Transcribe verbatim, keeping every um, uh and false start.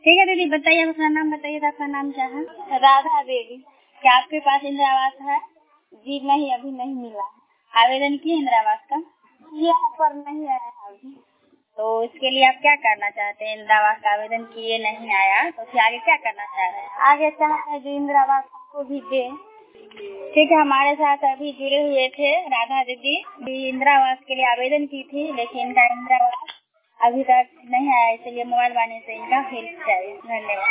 ठीक है दीदी, बताइए अपना नाम बताइए। तो आपका नाम क्या है? राधा देवी। क्या आपके पास इंदिरा आवास है? जी नहीं, अभी नहीं मिला है। आवेदन किए इंदिरा आवास का? यहाँ पर नहीं आया है अभी। तो इसके लिए आप क्या करना चाहते हैं? इंदिरा आवास का आवेदन किए, नहीं आया, तो फिर आगे क्या करना चाह रहे हैं? आगे चाहते हैं जो इंदिरा आवास हमको भी दे। ठीक है, हमारे साथ अभी जुड़े हुए थे राधा दीदी, इंदिरा आवास के लिए आवेदन की थी, लेकिन इनका इंदिरा आवास अभी तक नहीं आया, इसलिए मोबाइल वाणी से इनका हेल्प चाहिए। धन्यवाद।